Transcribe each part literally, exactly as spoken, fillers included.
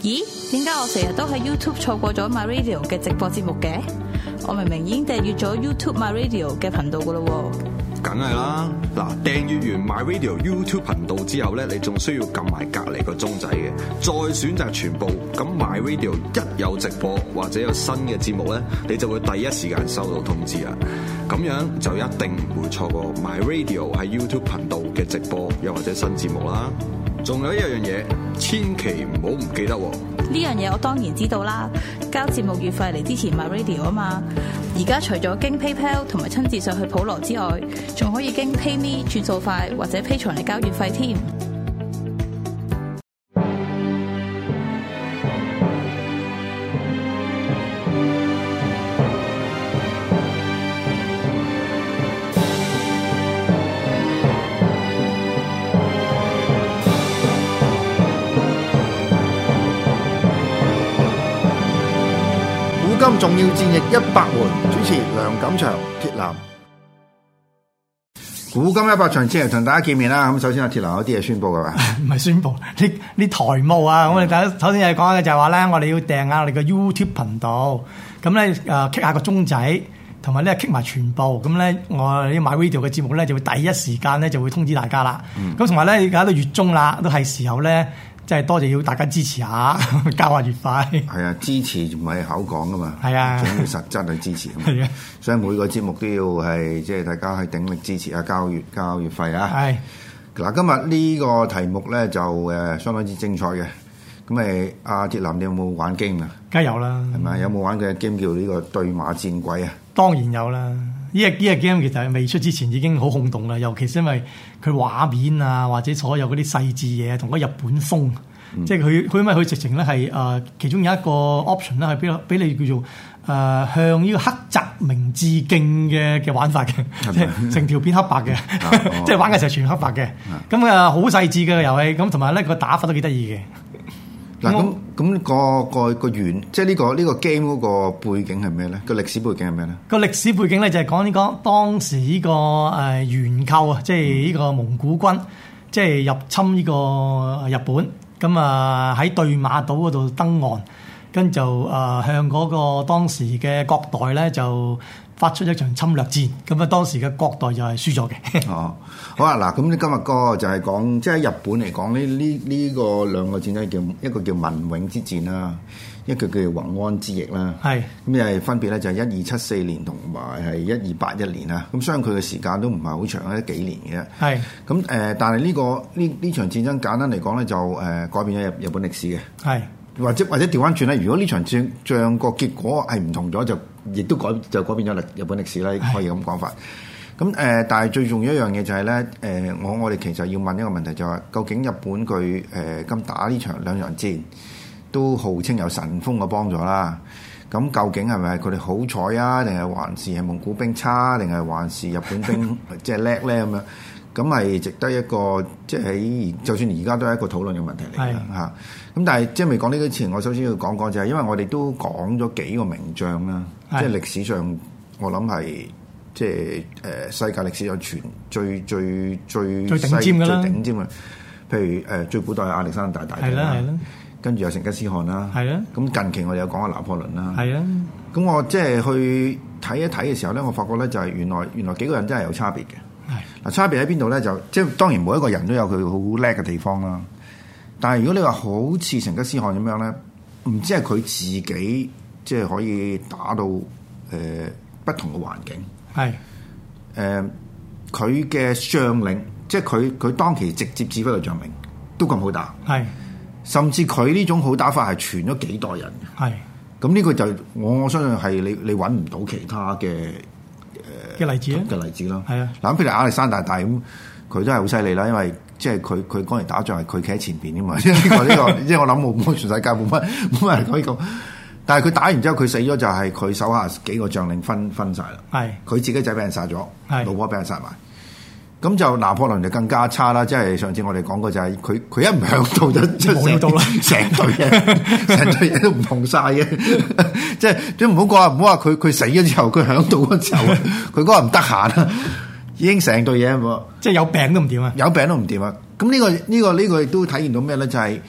咦？點解我成日都喺 YouTube 錯過咗 My Radio 嘅直播節目嘅？我明明已經訂閱咗 YouTube My Radio 嘅頻道噶咯喎。 梗係啦，嗱，訂閱完 My Radio YouTube 頻道之後咧，你仲需要撳埋隔離個鐘仔嘅，再選擇全部。咁 My Radio 一有直播或者有新嘅節目咧，你就會第一時間收到通知啦。咁樣就一定唔會錯過 My Radio 喺 YouTube 頻道嘅直播又或者新節目啦。仲有一樣嘢，千祈唔好唔記得喎。 呢樣嘢我當然知道啦，交節目月費嚟支持 My Radio 啊嘛。而家除咗經 PayPal 同埋親自上去普羅之外，仲可以經 PayMe 轉數快或者 Patreon嚟交月費添。 今重要戰役一百回，主持梁錦祥、鐵男。古今一百場先嚟同大家見面啦。咁首先阿鐵男有啲嘢宣佈㗎嘛？ 唔係宣佈，呢呢台務啊！咁我哋第一首先係講嘅就係話咧，我哋要訂下我哋嘅 YouTube 頻道。咁咧誒，kick下個鐘仔，同埋咧 kick 埋全部。咁咧我哋 My Radio 嘅節目咧就會第一時間咧就會通知大家啦。咁同埋咧而家都月中啦，都係時候咧。即係多謝要大家支持下，交下月費。係啊，支持唔係口講噶嘛。係啊， 仲要實質去支持。 係啊， 所以每個節目都要係即係大家去鼎力支持啊，交月交月費啊。係嗱，今日呢個題目咧就誒相當之精彩嘅。咁誒，阿鐵男你有冇玩 game 啊？ 梗係有啦。係咪有冇玩嘅 game 叫呢個對馬戰鬼啊？ 當然有啦。呢個呢個 game 其實未出之前已經好轟動啦，尤其是因為佢畫面啊，或者所有嗰啲細緻嘢同嗰日本風，嗯、即係佢佢因為佢直情咧係誒其中有一個 option 咧係俾俾你叫做誒、呃、向呢個黑澤明致敬嘅嘅玩法嘅，即係成條片黑白嘅，啊、即係玩嘅時候全黑白嘅，咁啊好細緻嘅遊戲，咁同埋咧個打法都幾得意嘅。 嗱咁咁個個個原即係呢個呢個 game 嗰個背景係咩咧？個歷史背景係咩咧？ 個歷史背景咧就係講呢個當時呢個誒元寇啊，即係呢個蒙古軍即係入侵呢個日本，咁啊喺對馬島嗰度登岸，跟就誒向嗰個當時嘅國代咧就發出一場侵略戰，咁啊當時嘅國代就係輸咗嘅。哦， 好啊，嗱，咁你今日個就係講，即係日本嚟講呢呢呢個兩個戰爭叫一個叫文永之戰啦，一個叫弘安之役啦。係，咁又係分別咧就係一二七四年同埋係一二八一年啦。咁相距嘅時間都唔係好長，一幾年嘅啫。係，咁誒，但係呢個呢呢場戰爭簡單嚟講咧就誒改變咗日日本歷史嘅。係。或者或者調翻轉咧，如果呢場戰仗個結果係唔同咗，就亦都改就改變咗歷日本歷史啦，可以咁講法。咁誒、呃，但係最重要一樣嘢就係、是、咧，誒、呃，我我哋其實要問一個問題、就是，就係究竟日本佢誒咁打呢場兩場戰，都號稱有神風嘅幫助啦。咁究竟係咪佢哋好彩啊，定係還是係蒙古兵差，定係還是日本兵即係叻咧咁樣？咁係值得一個即係喺就算而家都係一個討論嘅問題嚟嘅嚇。咁但係即係未講呢個前，我首先要講講就係因為我哋都講咗幾個名將啦，即係歷史上我諗係即係誒、呃、世界歷史上全最最最最頂尖嘅啦， 最頂尖嘅。譬如誒、呃、最古代亞歷山大大帝啦，跟住有成吉思汗啦，係啦。咁近期我哋有講下拿破崙啦，係啊。咁我即係去睇一睇嘅時候咧，我發覺咧就係原來原來幾個人真係有差別嘅。嗱，差別喺邊度咧？就即係當然每一個人都有佢好叻嘅地方啦。但係如果你話好似成吉思汗咁樣咧，唔知係佢自己即係可以打到誒、呃、不同嘅環境，係誒佢嘅將領，即係佢佢當期直接指揮嘅將領都咁好打，係甚至佢呢種好打法係傳咗幾代人嘅，係咁呢個就我我相信係你你揾唔到其他嘅。嘅例子嘅例子咯，係啊，嗱咁譬如亞歷山大大咁，佢都係好犀利啦，因為即係佢佢講嚟打仗係佢企喺前邊嘅嘛，呢個呢個即係我諗冇冇全世界冇乜冇乜人可以講，但係佢打完之後佢死咗就係佢手下幾個將領分分曬啦，係佢自己仔俾人殺咗，係老婆俾人殺埋。咁就拿破崙就更加差啦，即係上次我哋講過就係佢佢一唔響度就冇到啦，成隊嘢成隊嘢都唔同晒嘅，即係即係唔好講啊，唔好話佢佢死咗之後佢響度嗰時候，佢嗰日唔得閒啊，已經成隊嘢，即係有病都唔掂啊，有病都唔掂啊。咁呢個呢個呢個亦都體現到咩咧？就係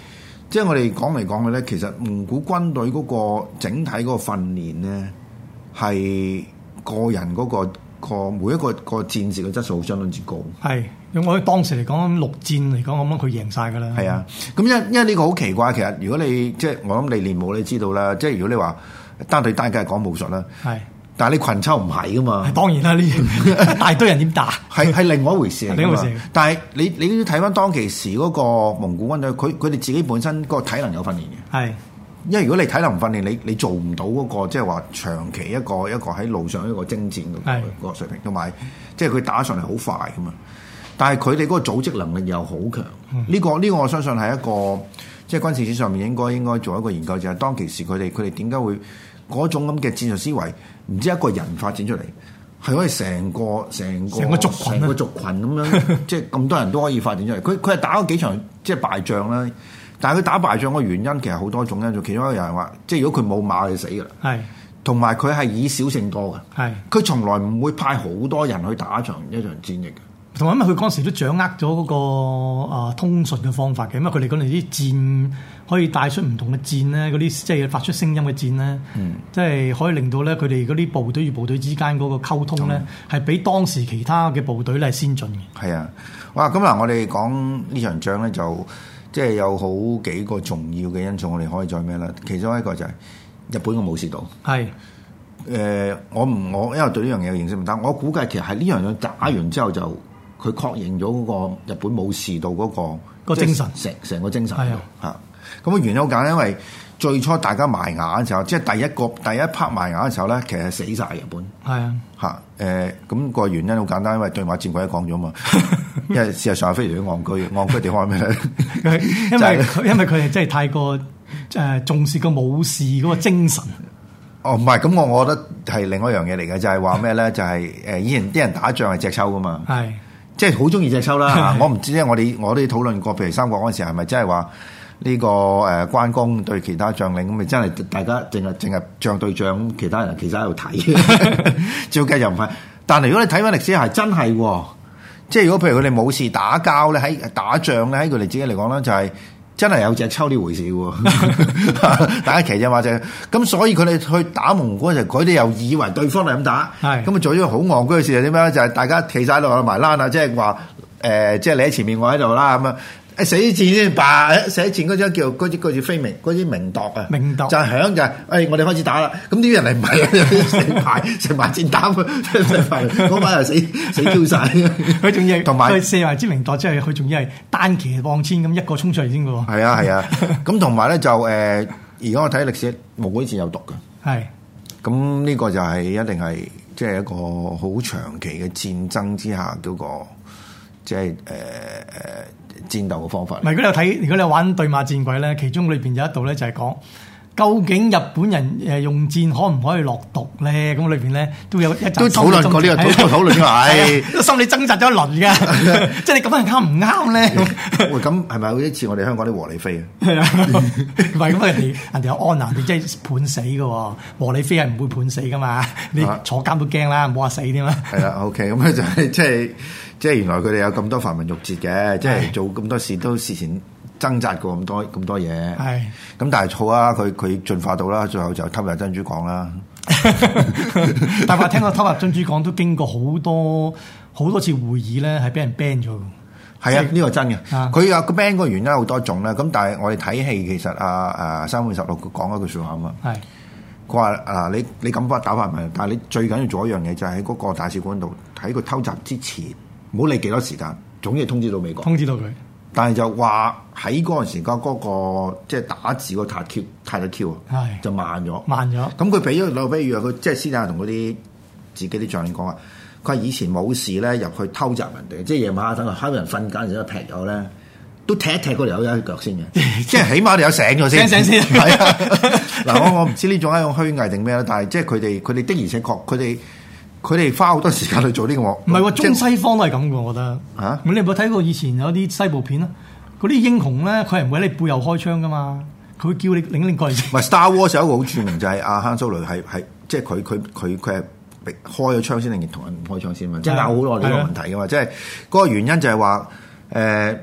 即係我哋講嚟講去咧，其實蒙古軍隊嗰個整體嗰個訓練咧，係個人嗰、嗰個個每一個個戰士嘅質素相當之高。係， 用我當時嚟講，陸戰嚟講，我諗佢贏晒㗎啦。 係啊，咁因因為呢個好奇怪，其實如果你即係我諗你練武你知道啦，即係如果你話單對單梗係講武術啦。係。但係你群抽唔係噶嘛？ 當然啦，呢一大堆人點打？係係另外一回事嚟㗎嘛。 另一回事。 但係你你都睇翻當其時嗰個蒙古軍隊，佢佢哋自己本身嗰個體能有訓練嘅。係，因為如果你體能唔訓練，你你做唔到嗰個即係話長期一個一個喺路上一個征戰嘅個水平，同埋即係佢打上嚟好快㗎嘛。但係佢哋嗰個組織能力又好強。呢、嗯呢個呢、呢個我相信係一個即係軍事史上面應該應該做一個研究，就係、是、當其時佢哋佢哋點解會嗰種咁嘅戰術思維。唔知一個人發展出嚟，係可以成個成個成個族群， 成個族群咁樣，即係咁多人都可以發展出嚟。佢佢係打咗幾場即係敗仗啦，但係佢打敗仗嘅原因其實好多種因素。其中一個人話，即係如果佢冇馬就死㗎啦。係，同埋佢係以少勝多嘅。係，佢從來唔會派好多人去打一場一場戰役嘅。 同埋因為佢嗰陣時都掌握咗嗰、那個、呃、通訊嘅方法嘅，因為佢哋嗰陣啲箭可以帶出唔同嘅箭咧，嗰啲即係發出聲音嘅箭咧，嗯、即係可以令到咧佢哋嗰啲部隊與部隊之間嗰個溝通咧，係、嗯、比當時其他嘅部隊咧係先進嘅。係啊， 哇！咁嗱，我哋講呢場仗咧，就即係有好幾個重要嘅因素，我哋可以再咩啦？其中一個就係日本嘅武士道。係。誒、呃，我唔我因為對呢樣嘢嘅認識唔得，我估計其實係呢樣嘢打完之後就。佢確認咗嗰個日本武士道嗰、嗰個個精神， 成成個精神係啊。咁嘅原因好簡單，因為最初大家埋牙嘅時候，即係第一個第一 part 埋牙嘅時候咧，其實係死晒日本。係啊，嚇誒，咁、呃嗰個原因好簡單，因為對馬戰鬼都講咗嘛。因為事實上係非常之戇居，戇居地方係咩咧？ 因為因為佢係真係太過誒重視個武士嗰個精神。 哦，唔係，咁我我覺得係另外一樣嘢嚟嘅，就係話咩咧？就係、是、誒以前啲人打仗係隻抽噶嘛。係。即係好中意隻抽啦，我唔知咧。我哋我哋討論過，譬如三國嗰陣時係咪真係話呢個誒關公對其他將領咁咪真係大家淨係淨係將對將，其他人其實喺度睇，照計又唔係。但係如果你睇翻歷史係真係喎，即係如果譬如佢哋武士打交咧，喺打仗咧，喺佢哋自己嚟講咧，就係、是。真係有隻抽呢回事喎，大家騎隻馬隻，咁所以佢哋去打蒙古嗰陣，佢哋又以為對方係咁打，咁啊做咗個好戇居嘅事係點樣？就係、是、大家企晒喺度埋欄啊，即係話誒，即係你喺前面，我喺度啦咁啊。誒死戰先，叭！死戰嗰張叫嗰啲嗰啲飛鳴，嗰啲鳴鐸啊，鳴鐸就係響就係，誒我哋開始打啦。咁啲人係唔係啊？成排成排箭打，成排嗰班又死死焦晒。 佢仲要同埋佢射埋支鳴鐸之後，佢仲要係單騎望千咁一個衝出嚟先嘅喎。 係啊係啊，咁同埋咧就誒，而家我睇歷史，蒙古以前有毒嘅。係。咁呢個就係一定係即係一個好長期嘅戰爭之下嗰個，即係誒誒。戰鬥嘅方法。唔係， 如果你有睇，如果你有玩對馬戰鬼咧，其中裏邊有一度咧就係講，究竟日本人誒用箭可唔可以落毒咧？咁裏邊咧都有一都討論過呢、這個，都討論咗係， 都心理掙扎咗一輪嘅，即係你咁樣啱唔啱咧？ 喂，咁係咪好似我哋香港啲和理非啊？ 係啊，唔係咁人哋人哋有安難，你即係判死嘅喎，和理非係唔會判死噶嘛？你坐監都驚啦，唔好話死添啦。 係啦 ，OK，咁咧就係即係。即係原來佢哋有咁多繁文縟節嘅，即係做咁多事都事前掙扎過咁多咁多嘢。係咁，但係好啊，佢佢進化到啦，最後就偷入珍珠港啦。 但係我聽過偷入珍珠港都經過好多好多次會議咧，係俾人 ban 咗。 係啊，呢、呢個真嘅。佢有個 ban 個原因好多種啦。咁但係我哋睇戲其實啊啊三本十六佢講一句説話啊嘛。係佢話啊，你你咁打法唔係，但係你最緊要做一樣嘢就係喺嗰個大使館度喺佢偷襲之前。唔好理幾多時間，總之通知到美國。 通知到佢， 但係就話喺嗰陣時間嗰個即係打字個塔 Q 太咗 Q 啊，就慢咗， 慢咗。咁佢俾咗兩個比喻啊，佢即係私底下同嗰啲自己啲將領講話，佢話以前冇事咧入去偷襲人哋，即係夜晚黑等喺人瞓覺時候劈友咧，都踢一踢嗰條友一腳先嘅，即係起碼你有醒咗先。 醒醒先。係啊，嗱我我唔知呢種係一種虛偽定咩啦，但係即係佢哋佢哋的而且確佢哋。佢哋花好多時間去做呢個， 唔係喎，中西方都係咁嘅，我覺得嚇。咁、啊、你有冇睇過以前有啲西部片啊？嗰啲英雄咧，佢係唔會喺你背後開槍噶嘛，佢會叫你領領過嚟。唔係 Star Wars 有一個好著名就係阿 Han Solo 係係即係佢佢佢佢係開咗槍先定同人唔開槍先嘛？即係拗好耐呢個問題噶嘛？即係嗰個原因就係話誒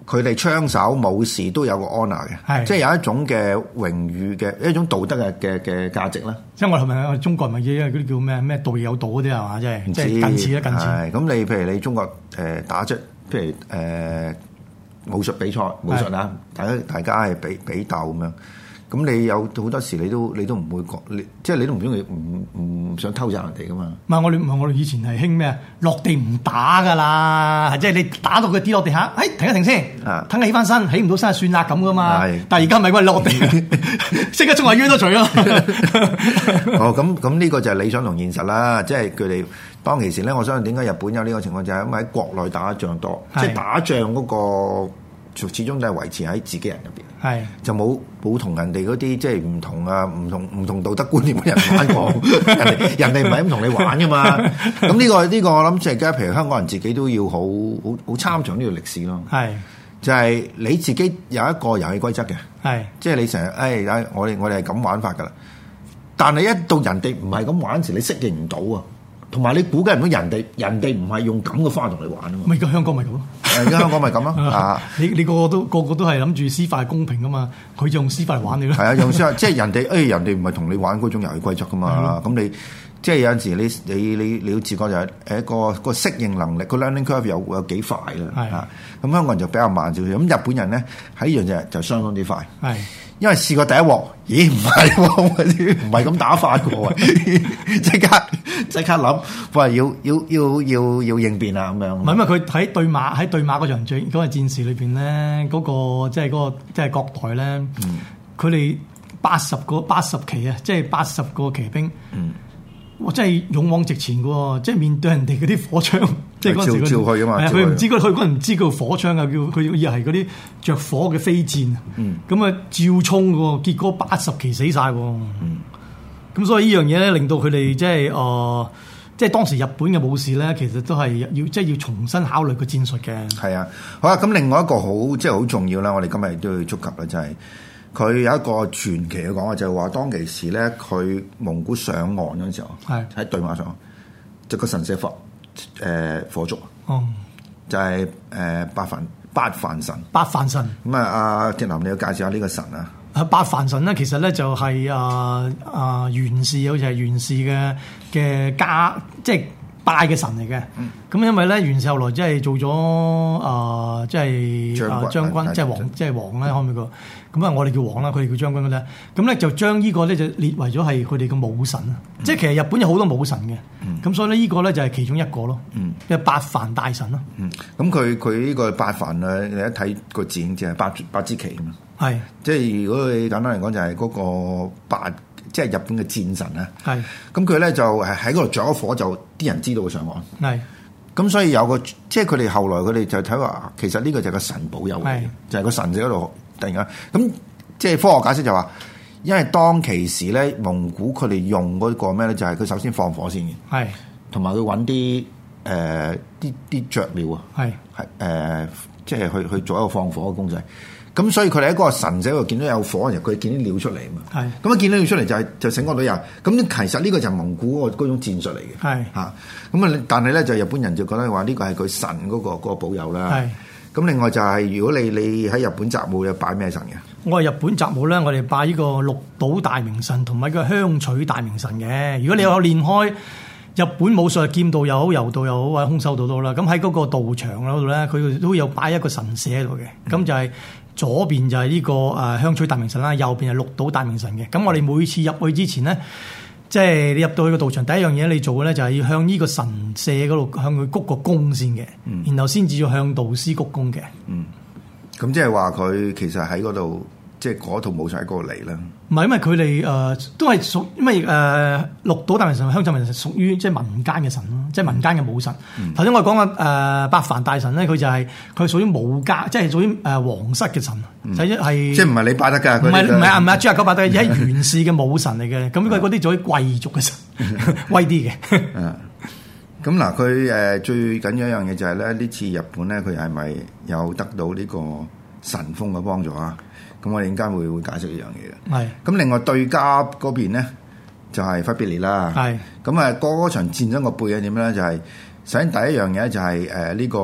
佢哋槍手武士都有個 honour 嘅，即係有一種嘅榮譽嘅一種道德嘅嘅嘅價值啦。 即係我係咪我中國咪嘢嗰啲叫咩咩道義有道嗰啲係嘛？即係即係近似啦，近似。 係咁，你譬如你中國誒、呃、打出譬如誒、呃、武術比賽武術啊，大家大家係比比鬥咁樣。咁你有好多時你都你都唔會講，你即係你都唔中意唔唔想偷襲人哋噶嘛？ 唔係我哋唔係我哋以前係興咩？落地唔打噶啦，即係你打到佢跌落地下，誒停一停先，等佢起翻身，起唔到身就算啦咁噶嘛。但係而家唔係喂落地，即刻衝下冤都除咯。 哦，咁咁呢個就係理想同現實啦。即係佢哋當其時咧，我相信點解日本有呢個情況就係因為喺國內打仗多，即係打仗嗰個。始終都係維持喺自己人入邊，係就冇冇同人哋嗰啲即係唔同啊，唔同唔同道德觀念嘅人玩過，人哋人哋唔係咁同你玩噶嘛。咁呢個呢個我諗即係而家，譬如香港人自己都要好好好參詳呢個歷史咯。係就係你自己有一個遊戲規則嘅，係即係你成日誒，我哋我哋係咁玩法噶啦。但係一到人哋唔係咁玩時，你適應唔到啊。同埋你估計唔到人哋人哋唔係用咁嘅方法同你玩啊嘛。咪而家香港咪咁咯。而家香港咪咁咯。啊，你你個個都個個都係諗住司法係公平噶嘛，佢就用司法嚟玩你咯。係啊，用司法即係人哋誒、哎，人哋唔係同你玩嗰種遊戲規則噶嘛。咁你即係有陣時你你你你要自覺就係誒一個個適應能力個 learning curve 有有幾快啦。係啊，咁香港人就比較慢少少。咁日本人咧喺呢樣嘢就相當之快。係。因為試過第一鑊，咦唔係喎，唔係咁打法嘅喎，即刻即刻諗，話要要要要要應變啊咁樣。唔係因為佢喺對馬喺對馬嗰場戰嗰個戰事裏邊咧，嗰個即係嗰個即係各代咧，佢哋八十個八十騎啊，即係八十個騎兵。嗯哇！真係勇往直前嘅喎，即係面對人哋嗰啲火槍，即係嗰陣時照去啊嘛。佢唔知佢嗰陣唔知叫火槍啊，叫佢以為係嗰啲着火嘅飛箭。嗯，咁啊照衝嘅喎，結果八十騎死晒喎。嗯，咁所以呢樣嘢咧，令到佢哋即係誒，即係當時日本嘅武士咧，其實都係要即係要重新考慮個戰術嘅。係啊，好啦，咁另外一個好即係好重要啦，我哋今日都要觸及啦，就係、是。佢有一個傳奇嘅講話，就係話當其時咧，佢蒙古上岸嗰陣時候，係喺對馬上，就個神社火誒、呃、火燭，哦，就係、是、誒、呃、八幡八幡神，八幡神。咁啊，阿鐵男你要介紹下呢個神啊？啊，八幡神咧，其實咧就係啊啊源氏，好似係源氏嘅嘅家，即係拜嘅神嚟嘅。咁、嗯、因為咧源氏後來即係做咗啊，即係啊將軍，即係王，即係王咧，可唔可以個？咁啊，我哋叫王啦，佢哋叫將軍嘅咧。咁咧就將呢個咧就列為咗係佢哋嘅武神啊。嗯、即係其實日本有好多武神嘅。咁、嗯、所以咧呢個咧就係其中一個咯。嗯，即係八幡大神咯。嗯，咁佢佢呢個八幡啊，你一睇個字就係八八支旗啊嘛。係，即係如果你簡單嚟講就係嗰個八，即係日本嘅戰神啊。係，咁佢咧就係喺嗰度着咗火，就啲人知道佢上岸。係。咁所以有個即係佢哋後來佢哋就睇話，其實呢個就係個神保佑嘅，就係個神喺嗰度突然間咁，即係科學解釋就話，因為當其時咧蒙古佢哋用嗰個咩咧，就係佢首先放火先嘅，係同埋佢揾啲誒啲啲雀鳥啊，係係誒即係去去做一個放火嘅工仔。咁所以佢哋喺嗰個神社度見到有火，然後佢見啲料出嚟啊嘛。係咁一見到料出嚟就係、是、就醒覺到有。咁其實呢個就係蒙古嗰嗰種戰術嚟嘅。係嚇咁啊！但係咧就日本人就覺得話呢個係佢神嗰、嗰個嗰個保佑啦。係咁，另外就係、是、如果你你喺日本習武有拜咩神嘅？我係日本習武咧，我哋拜呢個鹿島大明神同埋個香取大明神嘅。如果你有練開日本武術，劍道又好，柔道又好，或者空手道都好啦。咁喺嗰個道場嗰度咧，佢都有擺一個神社喺度嘅。咁、嗯、就係、是。左邊就係呢個誒香取大明神啦，右邊係鹿島大明神嘅。咁我哋每次入去之前咧，即係你入到去個道場，第一樣嘢你做嘅咧就係要向呢個神社嗰度向佢鞠個躬先嘅，嗯、然後先至要向導師鞠躬嘅。嗯，咁即係話佢其實喺嗰度，即係嗰套武術喺嗰度嚟啦。唔係，因為佢哋誒都係屬，因為誒鹿島大明神同香取大明神屬於即係民間嘅神咯，即係民間嘅武神。頭先、嗯、我講嘅誒八幡大神咧，佢就係佢屬於武家，即係屬於誒皇室嘅神，嗯、就係即係唔係你拜得㗎？唔係唔係啊唔係朱亞九拜得，而係源氏嘅武神嚟嘅。咁佢嗰啲屬於貴族嘅神，威啲嘅。咁嗱，佢誒最緊要一樣嘢就係咧，呢次日本咧，佢係咪有得到呢個神風嘅幫助啊？咁我哋陣間會會解釋呢樣嘢嘅。係。咁另外對家嗰邊咧，就係忽必烈啦。係。咁啊，嗰嗰場戰爭個背景點咧？就係首先第一樣嘢就係誒呢個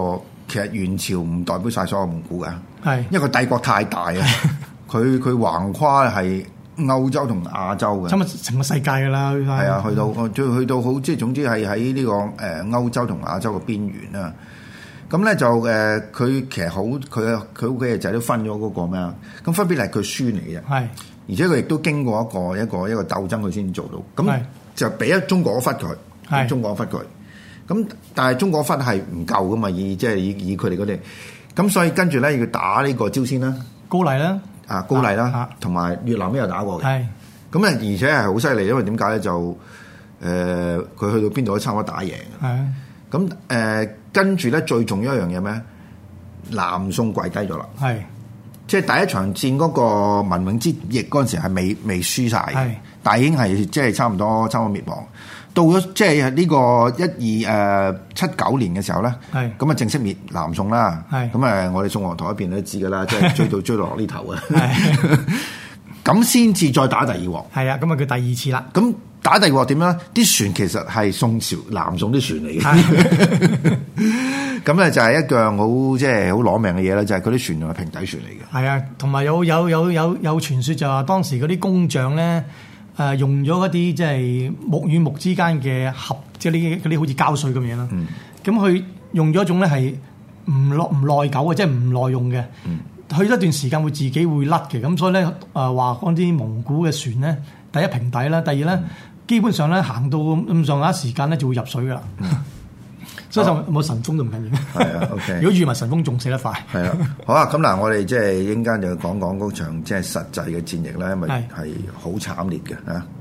其實元朝唔代表晒所有蒙古㗎， 係因為個帝國太大啊，佢佢橫跨係歐洲同亞洲嘅， 差唔多成個世界㗎啦。 係啊，去到去到好即係總之係喺呢個誒歐洲同亞洲嘅邊緣啦。咁咧就誒，佢、呃、其實好佢佢屋企嘅仔都分咗嗰個咩啊？咁分別係佢孫嚟嘅，係而且佢亦都經過一個一個一個鬥爭，佢先做到。咁就俾咗中國一忽佢，係中國一忽佢。咁但係中國一忽係唔夠噶嘛？以即係以以佢哋嗰啲，咁所以跟住咧要打呢個朝鮮啦、 高麗啦、 啊高麗啦，同埋、啊、越南都有打過嘅。係咁啊，而且係好犀利，因為點解咧？就誒，佢、呃、去到邊度都差唔多打贏。係咁誒。跟住咧，最重要一樣嘢咩？南宋跪低咗啦，係即係第一場戰嗰個文永之役嗰陣時係未未輸晒嘅，但係已經係即係差唔多差唔多滅亡。到咗即係呢個一二誒七九年嘅時候咧，係咁啊正式滅南宋啦。係咁誒，我哋宋皇台嗰邊都知㗎啦，即係追到追落呢頭啊。咁先至再打第二鑊。係啊，咁啊佢第二次啦。咁打第二鑊點樣？啲船其實係宋朝南宋啲船嚟嘅。咁咧就係一樣好即係好攞命嘅嘢啦，就係嗰啲船仲係平底船嚟嘅。係啊，同埋有有有有有傳說就話當時嗰啲工匠咧，誒用咗一啲即係木與木之間嘅合，即係呢嗰啲好似膠水咁樣啦。咁佢、嗯、用咗一種咧係唔耐唔耐久嘅，即係唔耐用嘅。嗯去一段時間會自己會甩嘅，咁所以咧誒話嗰啲蒙古嘅船咧，第一平底啦，第二咧、嗯、基本上咧行到咁上下時間咧就會入水噶啦，嗯、所以就冇神風都唔緊要。係啊 ，OK。如果遇埋神風仲死得快。係啊，好啊，咁嗱，我哋即係一陣間就講講嗰場即係實際嘅戰役咧，因為係好慘烈嘅嚇。